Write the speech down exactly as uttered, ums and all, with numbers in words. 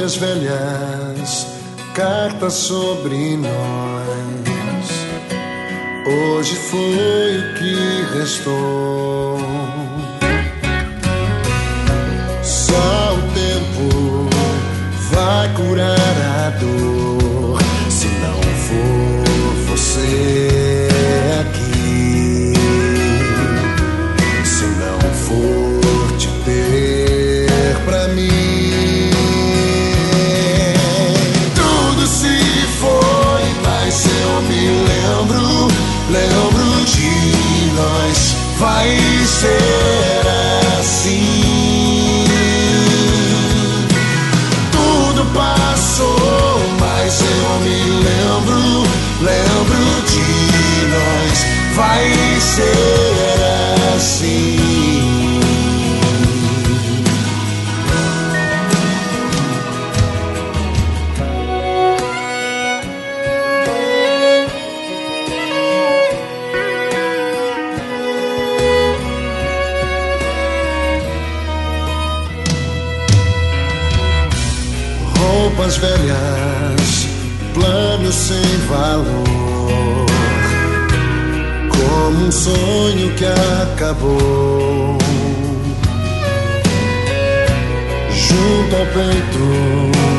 Folhas velhas, cartas sobre nós. Hoje foi o que restou. Só o tempo vai curar a dor. Se não for você aqui, se não for te ter pra mim, tudo se foi, mas eu me lembro, lembro de nós. Vai ser assim. Tudo passou, mas eu me lembro, lembro de nós. Vai ser assim. Roupas velhas, planos sem valor, como um sonho que acabou. Junto ao peito